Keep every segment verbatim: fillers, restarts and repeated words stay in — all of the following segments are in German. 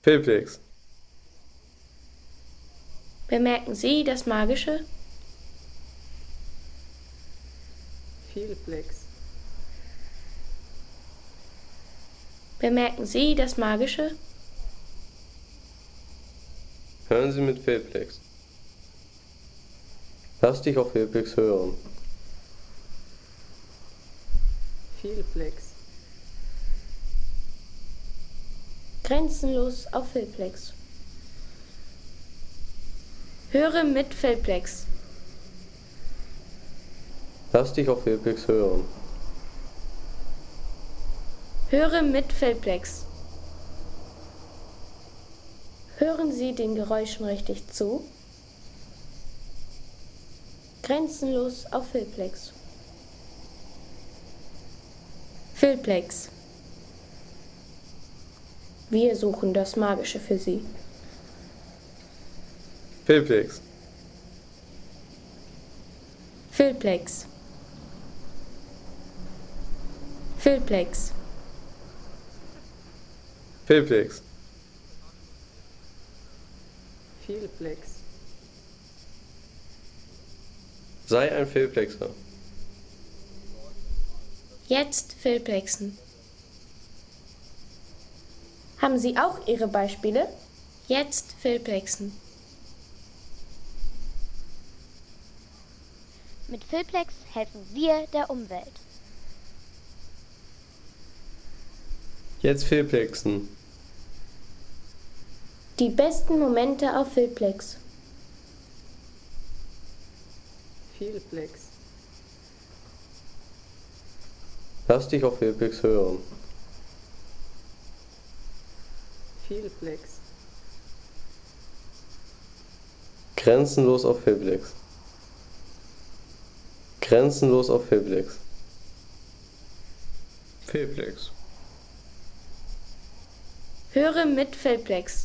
Filplex. Bemerken Sie das Magische? Filplex. Bemerken Sie das Magische? Hören Sie mit Filplex. Lass dich auf Filplex hören. Filplex. Grenzenlos auf Filplex. Höre mit Filplex. Lass dich auf Filplex hören. Höre mit Filplex. Hören Sie den Geräuschen richtig zu? Grenzenlos auf Filplex. Filplex. Wir suchen das Magische für Sie. Filplex. Filplex. Filplex. Filplex. Filplex. Sei ein Filplexer. Jetzt Filplexen. Haben Sie auch Ihre Beispiele? Jetzt Filplexen. Mit Filplex helfen wir der Umwelt. Jetzt Filplexen. Die besten Momente auf Filplex. Filplex. Lass dich auf Filplex hören. Filplex. Grenzenlos auf Filplex. Grenzenlos auf Filplex. Filplex. Höre mit Filplex.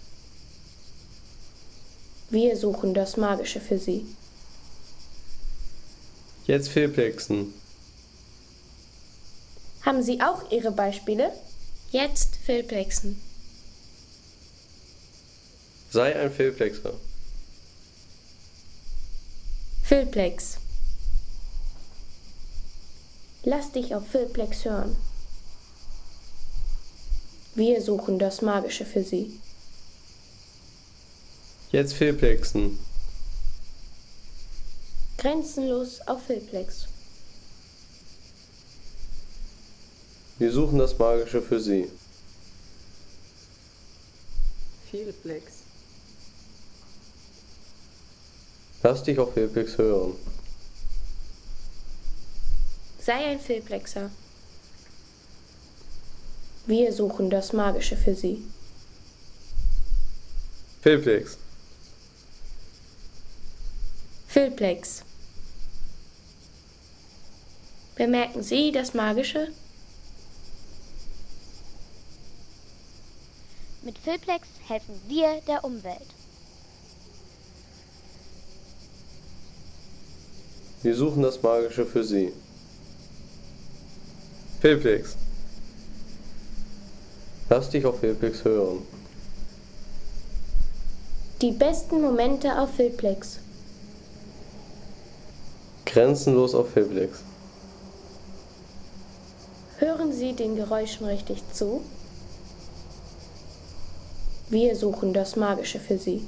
Wir suchen das Magische für Sie. Jetzt Filplexen. Haben Sie auch Ihre Beispiele? Jetzt Filplexen. Sei ein Filplexer. Filplex. Lass dich auf Filplex hören. Wir suchen das Magische für Sie. Jetzt Filplexen. Grenzenlos auf Filplex. Wir suchen das Magische für Sie. Filplex. Lass dich auf Filplex hören. Sei ein Filplexer. Wir suchen das Magische für Sie. Filplex. Filplex. Bemerken Sie das Magische? Mit Filplex helfen wir der Umwelt. Wir suchen das Magische für Sie. Filplex. Lass dich auf Filplex hören. Die besten Momente auf Filplex. Grenzenlos auf Filplex. Hören Sie den Geräuschen richtig zu? Wir suchen das Magische für Sie.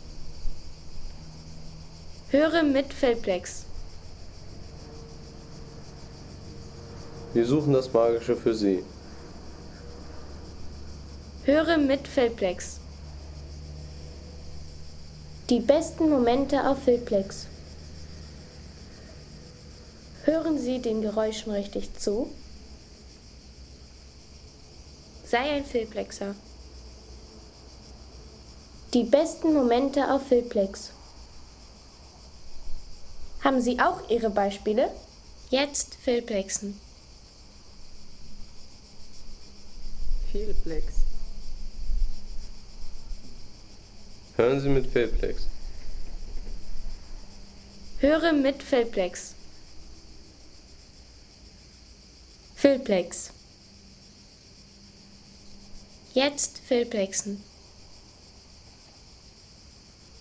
Höre mit Filplex. Wir suchen das Magische für Sie. Höre mit Filplex. Die besten Momente auf Filplex. Hören Sie den Geräuschen richtig zu? Sei ein Filplexer. Die besten Momente auf Filplex. Haben Sie auch Ihre Beispiele? Jetzt Filplexen. Filplex. Hören Sie mit Filplex. Höre mit Filplex. Filplex. Jetzt Filplexen.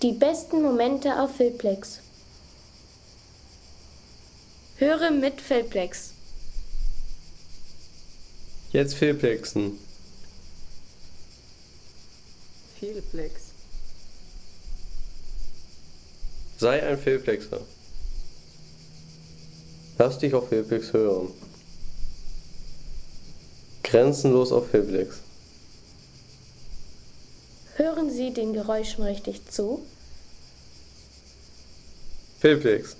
Die besten Momente auf Filplex. Höre mit Filplex. Jetzt Filplexen. Vielplex. Sei ein Filplexer. Lass dich auf Filplex hören. Grenzenlos auf Filplex. Hören Sie den Geräuschen richtig zu? Filplex.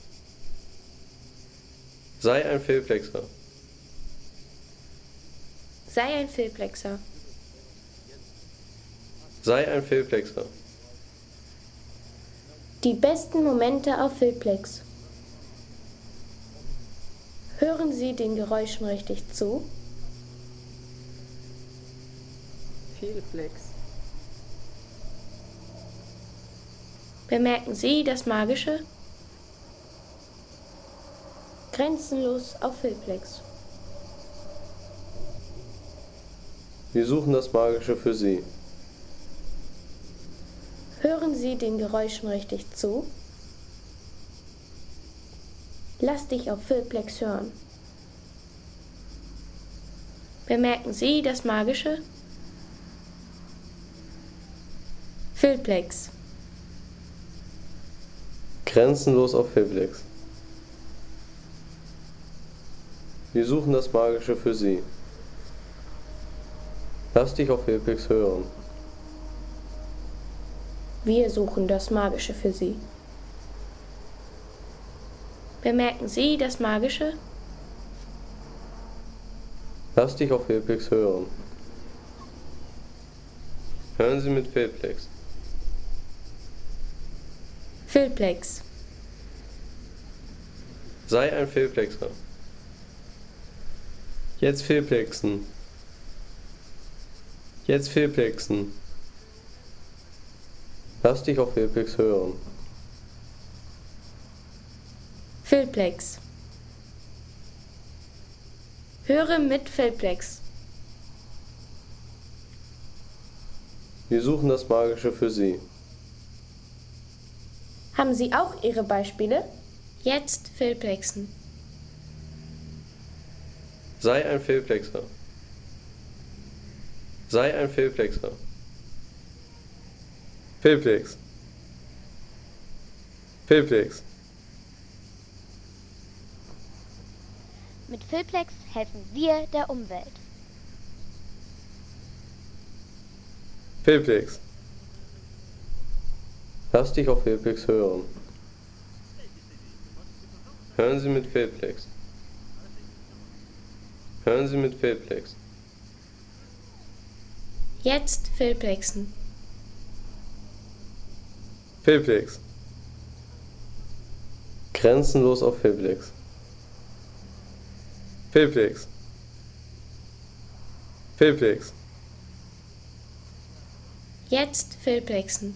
Sei ein Filplexer. Sei ein Filplexer. Sei ein Filplexer. Die besten Momente auf Filplex. Hören Sie den Geräuschen richtig zu? Vielplex. Bemerken Sie das Magische? Grenzenlos auf Filplex. Wir suchen das Magische für Sie. Hören Sie den Geräuschen richtig zu? Lass dich auf Filplex hören. Bemerken Sie das Magische? Filplex. Grenzenlos auf Filplex. Wir suchen das Magische für Sie. Lass dich auf Filplex hören. Wir suchen das Magische für Sie. Bemerken Sie das Magische? Lass dich auf Filplex hören. Hören Sie mit Filplex. Filplex. Sei ein Filplexer. Jetzt Filplexen. Jetzt Filplexen. Lass dich auf Filplex hören. Filplex. Höre mit Filplex. Wir suchen das Magische für Sie. Haben Sie auch Ihre Beispiele? Jetzt Filplexen. Sei ein Filplexer. Sei ein Filplexer. Filplex. Filplex. Mit Filplex helfen wir der Umwelt. Filplex. Lass dich auf Filplex hören. Hören Sie mit Filplex. Hören Sie mit Filplex. Jetzt Filplexen. Filplex. Grenzenlos auf Filplex. Filplex. Filplex. Jetzt Filplexen.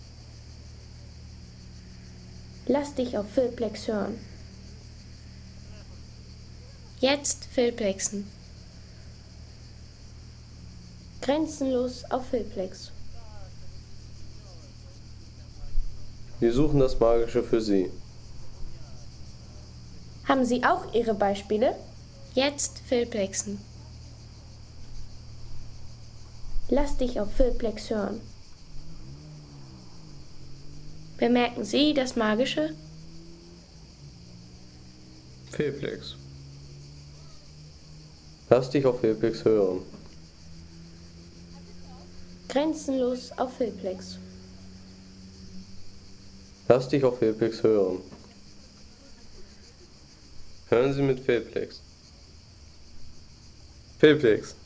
Lass dich auf Filplex hören. Jetzt Filplexen. Grenzenlos auf Filplex. Wir suchen das Magische für Sie. Haben Sie auch Ihre Beispiele? Jetzt Filplexen. Lass dich auf Filplex hören. Bemerken Sie das Magische? Filplex. Lass dich auf Filplex hören. Grenzenlos auf Filplex. Lass dich auf Filplex hören. Hören Sie mit Filplex. Filplex.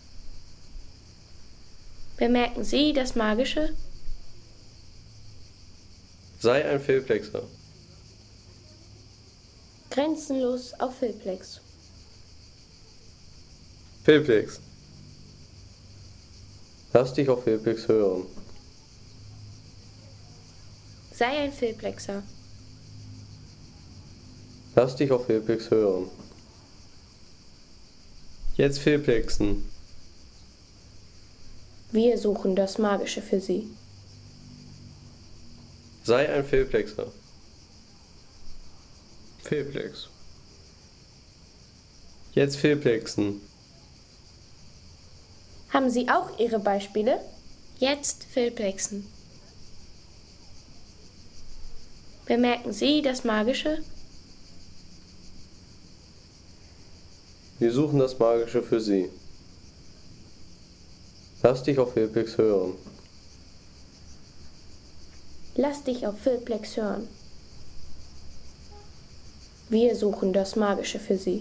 Bemerken Sie das Magische? Sei ein Filplexer. Grenzenlos auf Filplex. Filplex. Lass dich auf Filplex hören. Sei ein Filplexer. Lass dich auf Filplex hören. Jetzt Filplexen. Wir suchen das Magische für Sie. Sei ein Fehlplexer. Fehlplex. Jetzt fehlplexen. Haben Sie auch Ihre Beispiele? Jetzt fehlplexen. Bemerken Sie das Magische? Wir suchen das Magische für Sie. Lass dich auf Fehlplex hören. Lass dich auf Fehlplex hören. Wir suchen das Magische für Sie.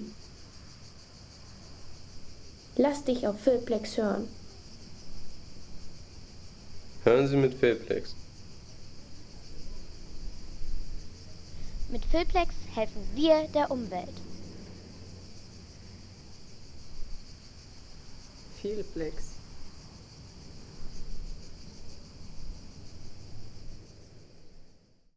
Lass dich auf Fehlplex hören. Hören Sie mit Fehlplex. Mit Fehlplex helfen wir der Umwelt. Fehlplex.